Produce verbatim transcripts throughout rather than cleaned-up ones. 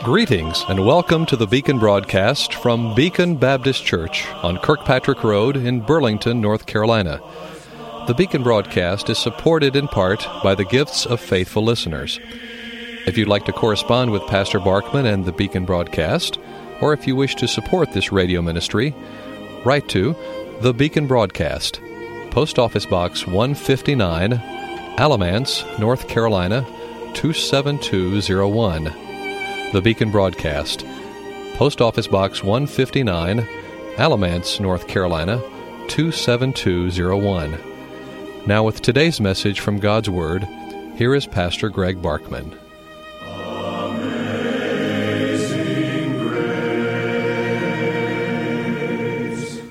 Greetings and welcome to the Beacon broadcast from Beacon Baptist Church on Kirkpatrick Road in Burlington, North Carolina. The Beacon broadcast is supported in part by the gifts of faithful listeners. If you'd like to correspond with Pastor Barkman and the Beacon broadcast, or if you wish to support this radio ministry, write to The Beacon Broadcast, Post Office Box one fifty-nine, Alamance, North Carolina, two seven two zero one. The Beacon Broadcast, Post Office Box one fifty-nine, Alamance, North Carolina, two seven two zero one. Now with today's message from God's Word, here is Pastor Greg Barkman. Amazing Grace.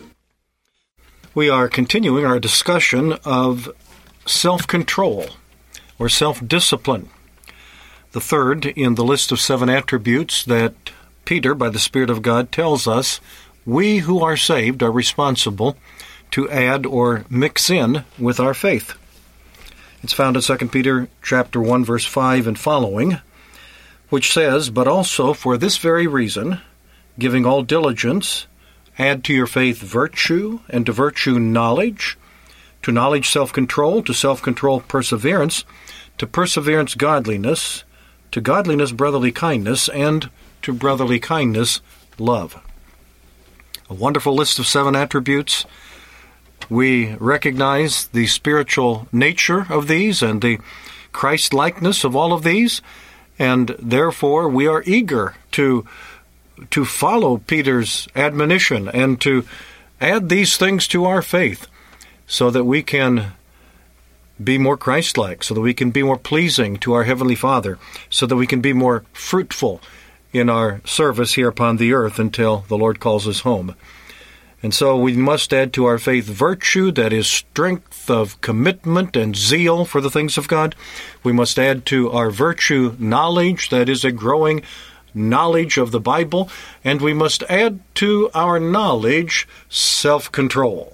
We are continuing our discussion of self-control or self-discipline. The third in the list of seven attributes that Peter, by the Spirit of God, tells us we who are saved are responsible to add or mix in with our faith. It's found in Second Peter chapter one, verse five and following, which says, "But also for this very reason, giving all diligence, add to your faith virtue, and to virtue knowledge, to knowledge self-control, to self-control perseverance, to perseverance godliness, to godliness brotherly kindness, and to brotherly kindness love." A wonderful list of seven attributes. We recognize the spiritual nature of these and the Christ-likeness of all of these, and therefore we are eager to, to follow Peter's admonition and to add these things to our faith so that we can be more Christ-like, so that we can be more pleasing to our Heavenly Father, so that we can be more fruitful in our service here upon the earth until the Lord calls us home. And so we must add to our faith virtue, that is strength of commitment and zeal for the things of God. We must add to our virtue knowledge, that is a growing knowledge of the Bible. And we must add to our knowledge self-control,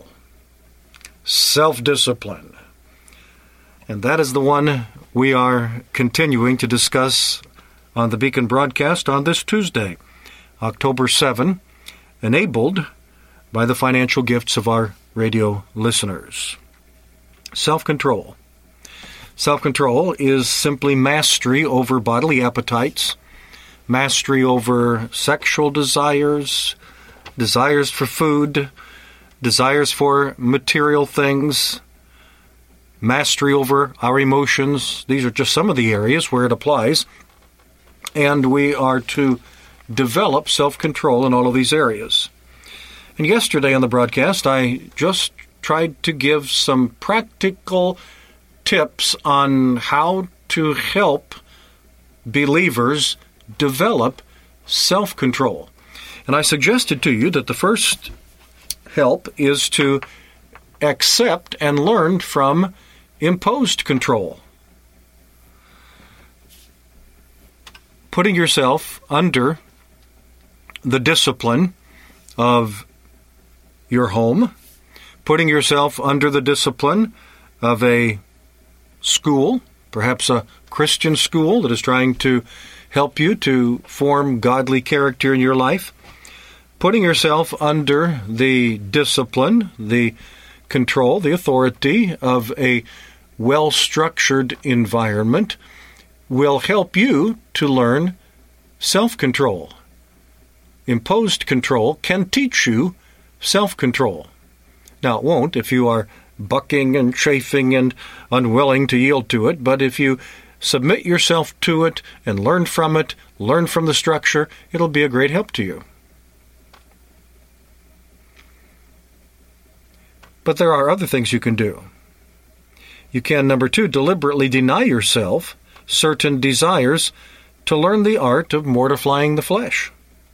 self-discipline. And that is the one we are continuing to discuss on the Beacon broadcast on this Tuesday, October seventh, enabled by the financial gifts of our radio listeners. Self-control. Self-control is simply mastery over bodily appetites, mastery over sexual desires, desires for food, desires for material things, mastery over our emotions. These are just some of the areas where it applies. And we are to develop self-control in all of these areas. And yesterday on the broadcast, I just tried to give some practical tips on how to help believers develop self-control. And I suggested to you that the first help is to accept and learn from imposed control. Putting yourself under the discipline of your home, putting yourself under the discipline of a school, perhaps a Christian school that is trying to help you to form godly character in your life, putting yourself under the discipline, the control, the authority of a well-structured environment will help you to learn self-control. Imposed control can teach you self-control. Now, it won't if you are bucking and chafing and unwilling to yield to it, but if you submit yourself to it and learn from it, learn from the structure, it'll be a great help to you. But there are other things you can do. You can, number two, deliberately deny yourself certain desires to learn the art of mortifying the flesh.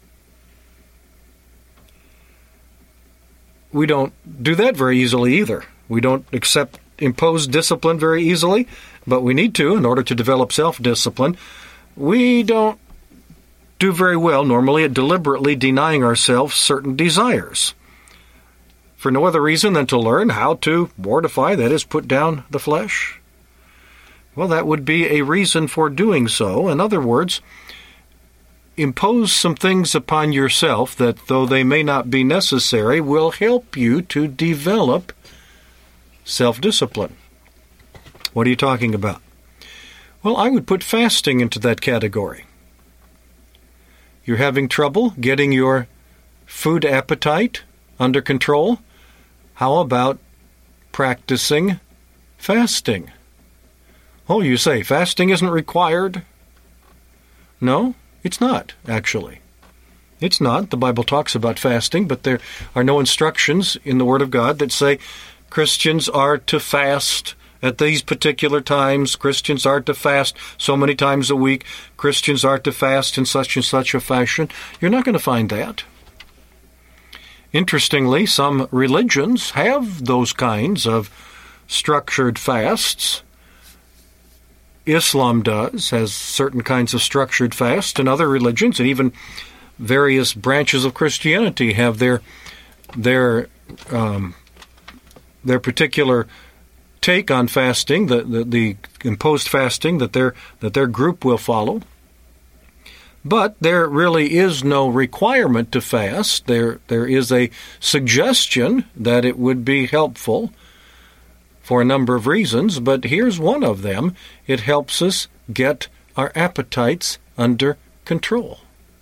We don't do that very easily either. We don't accept imposed discipline very easily, but we need to in order to develop self-discipline. We don't do very well normally at deliberately denying ourselves certain desires, for no other reason than to learn how to mortify, that is, put down the flesh. Well, that would be a reason for doing so. In other words, impose some things upon yourself that, though they may not be necessary, will help you to develop self-discipline. What are you talking about? Well, I would put fasting into that category. You're having trouble getting your food appetite under control? How about practicing fasting? Oh, you say fasting isn't required? No, it's not, actually. It's not. The Bible talks about fasting, but there are no instructions in the Word of God that say Christians are to fast at these particular times. Christians are to fast so many times a week. Christians are to fast in such and such a fashion. You're not going to find that. Interestingly, some religions have those kinds of structured fasts. Islam does, has certain kinds of structured fasts, and other religions, and even various branches of Christianity have their their um, their particular take on fasting, the, the the imposed fasting that their that their group will follow. But there really is no requirement to fast. There there is a suggestion that it would be helpful for a number of reasons, but here's one of them. It helps us get our appetites under control.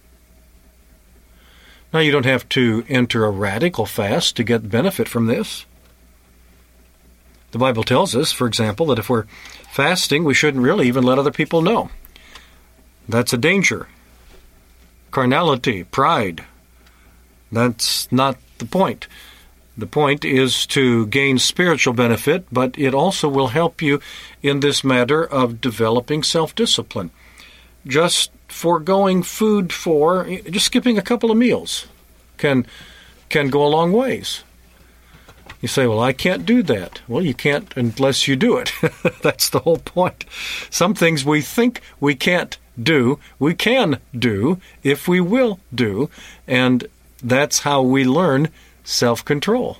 Now, you don't have to enter a radical fast to get benefit from this. The Bible tells us, for example, that if we're fasting, we shouldn't really even let other people know. That's a danger. Carnality, pride. That's not the point. The point is to gain spiritual benefit, but it also will help you in this matter of developing self-discipline. Just foregoing food for, just skipping a couple of meals can can go a long ways. You say, well, I can't do that. Well, you can't unless you do it. That's the whole point. Some things we think we can't do, we can do if we will do, and that's how we learn self-control.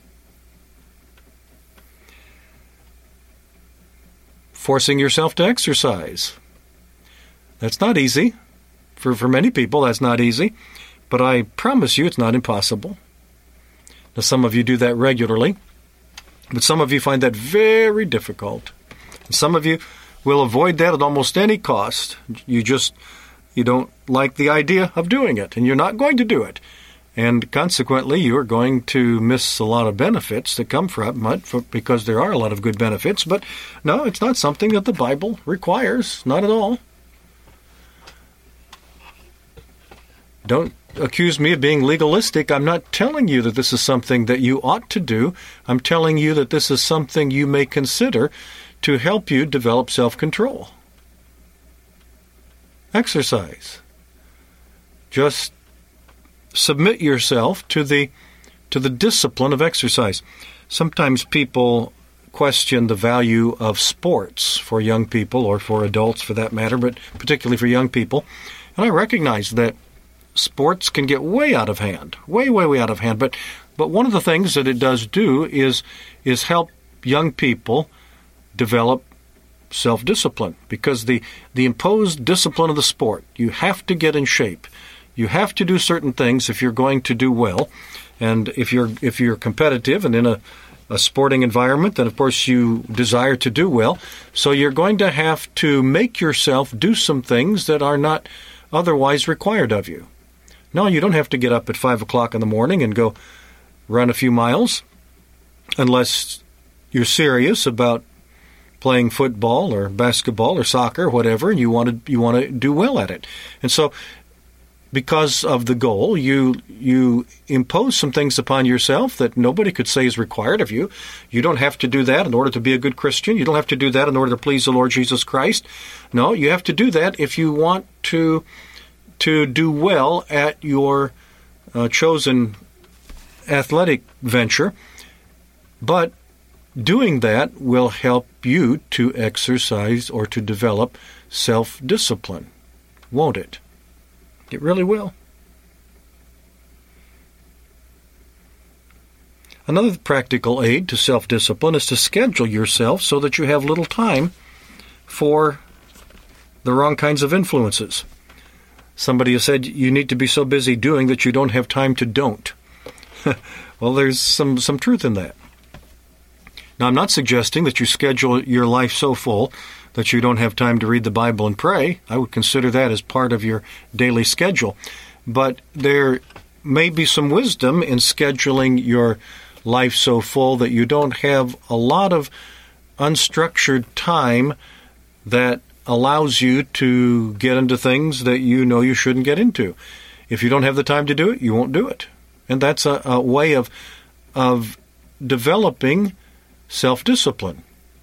Forcing yourself to exercise. That's not easy. For, for many people, that's not easy. But I promise you it's not impossible. Now, some of you do that regularly, but some of you find that very difficult. And some of you will avoid that at almost any cost. You just, you don't like the idea of doing it, and you're not going to do it. And consequently, you're going to miss a lot of benefits that come from it, because there are a lot of good benefits. But no, it's not something that the Bible requires, not at all. Don't accuse me of being legalistic. I'm not telling you that this is something that you ought to do. I'm telling you that this is something you may consider to help you develop self-control. Exercise. Just submit yourself to the to the discipline of exercise. Sometimes people question the value of sports for young people, or for adults for that matter, but particularly for young people. And I recognize that sports can get way out of hand, way, way, way out of hand. But but one of the things that it does do is is help young people develop self-discipline, because the, the imposed discipline of the sport, you have to get in shape. You have to do certain things if you're going to do well. And if you're if you're competitive and in a, a sporting environment, then of course you desire to do well. So you're going to have to make yourself do some things that are not otherwise required of you. No, you don't have to get up at five o'clock in the morning and go run a few miles unless you're serious about playing football or basketball or soccer or whatever, and you want to you want to do well at it. And so because of the goal, you you impose some things upon yourself that nobody could say is required of you. You don't have to do that in order to be a good Christian. You don't have to do that in order to please the Lord Jesus Christ. No, you have to do that if you want to to do well at your uh, chosen athletic venture. But doing that will help you to exercise or to develop self-discipline, won't it? It really will. Another practical aid to self-discipline is to schedule yourself so that you have little time for the wrong kinds of influences. Somebody has said you need to be so busy doing that you don't have time to don't. Well, there's some, some truth in that. Now, I'm not suggesting that you schedule your life so full that you don't have time to read the Bible and pray. I would consider that as part of your daily schedule. But there may be some wisdom in scheduling your life so full that you don't have a lot of unstructured time that allows you to get into things that you know you shouldn't get into. If you don't have the time to do it, you won't do it. And that's a, a way of of developing self-discipline.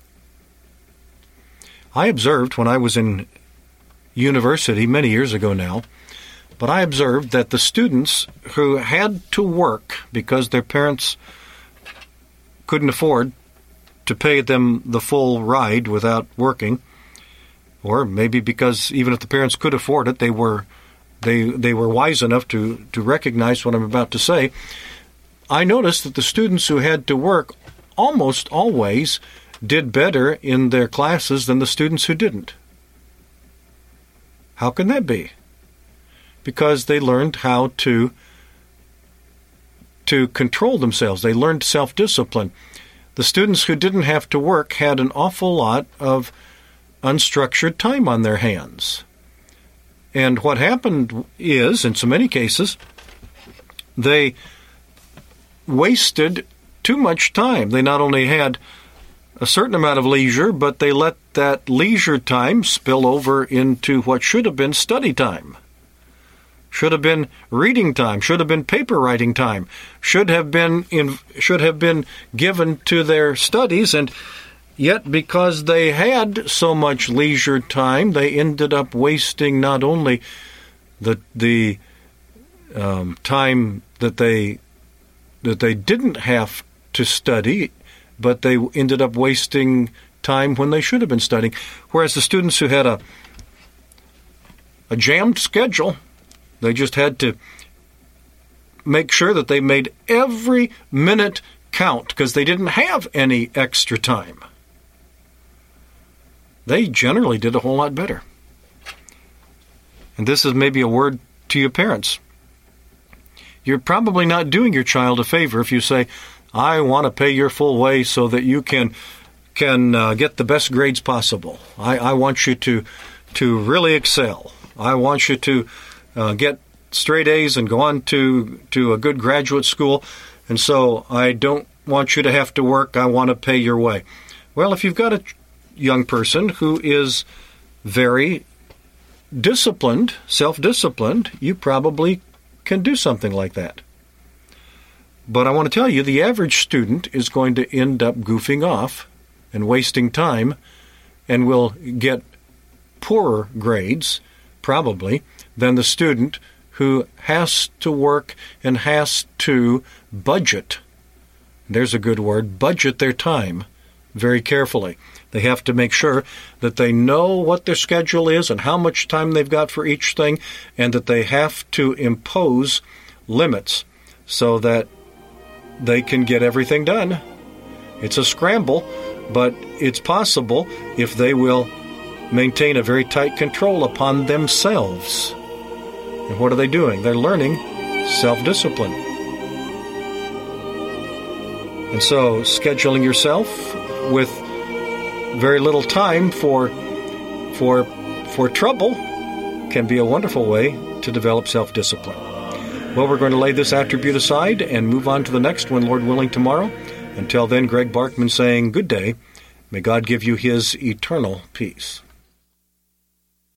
I observed when I was in university many years ago now, but I observed that the students who had to work because their parents couldn't afford to pay them the full ride without working, or maybe because even if the parents could afford it, they were they they were wise enough to, to recognize what I'm about to say. I noticed that the students who had to work almost always did better in their classes than the students who didn't. How can that be? Because they learned how to to control themselves. They learned self-discipline. The students who didn't have to work had an awful lot of unstructured time on their hands. And what happened is, in so many cases, they wasted too much time. They not only had a certain amount of leisure, but they let that leisure time spill over into what should have been study time. Should have been reading time, should have been paper writing time, should have been in, should have been given to their studies, and yet because they had so much leisure time, they ended up wasting not only the the um, time that they that they didn't have to study, but they ended up wasting time when they should have been studying. Whereas the students who had a a jammed schedule, they just had to make sure that they made every minute count because they didn't have any extra time. They generally did a whole lot better. And this is maybe a word to your parents. You're probably not doing your child a favor if you say, I want to pay your full way so that you can can uh, get the best grades possible. I, I want you to to really excel. I want you to uh, get straight A's and go on to, to a good graduate school. And so I don't want you to have to work. I want to pay your way. Well, if you've got a young person who is very disciplined, self-disciplined, you probably can do something like that. But I want to tell you, the average student is going to end up goofing off and wasting time and will get poorer grades, probably, than the student who has to work and has to budget. There's a good word, budget their time very carefully. They have to make sure that they know what their schedule is and how much time they've got for each thing, and that they have to impose limits so that they can get everything done. It's a scramble, but it's possible if they will maintain a very tight control upon themselves. And what are they doing? They're learning self-discipline. And so scheduling yourself with very little time for for for trouble can be a wonderful way to develop self-discipline. Well, we're going to lay this attribute aside and move on to the next one, Lord willing, tomorrow. Until then, Greg Barkman saying good day. May God give you his eternal peace.